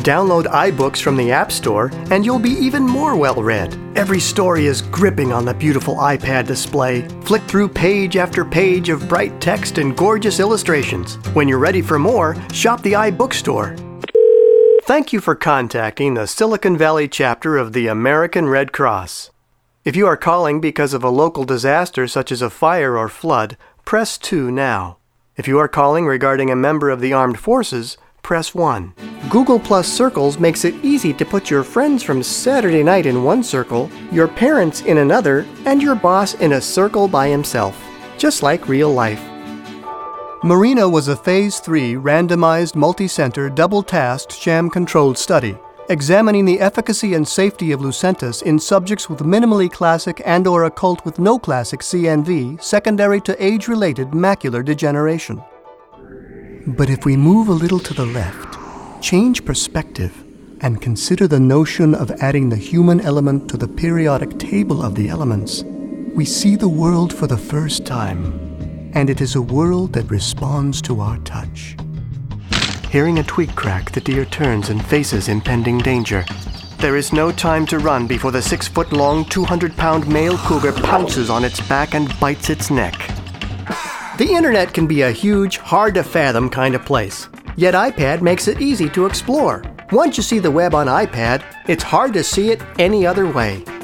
Download iBooks from the App Store and you'll be even more well-read. Every story is gripping on the beautiful iPad display. Flick through page after page of bright text and gorgeous illustrations. When you're ready for more, shop the iBookstore. Thank you for contacting the Silicon Valley chapter of the American Red Cross. If you are calling because of a local disaster such as a fire or flood, press 2 now. If you are calling regarding a member of the armed forces, press 1. Google Plus Circles makes it easy to put your friends from Saturday night in one circle, your parents in another, and your boss in a circle by himself, just like real life. MARINA was a Phase 3 randomized, multi-center, double-tasked, sham-controlled study examining the efficacy and safety of Lucentis in subjects with minimally classic and/or occult with no classic CNV secondary to age-related macular degeneration. But if we move a little to the left, change perspective, and consider the notion of adding the human element to the periodic table of the elements, we see the world for the first time, and it is a world that responds to our touch. Hearing a twig crack, the deer turns and faces impending danger. There is no time to run before the 6-foot-long, 200-pound male cougar pounces on its back and bites its neck. The internet can be a huge, hard-to-fathom kind of place. Yet iPad makes it easy to explore. Once you see the web on iPad, it's hard to see it any other way.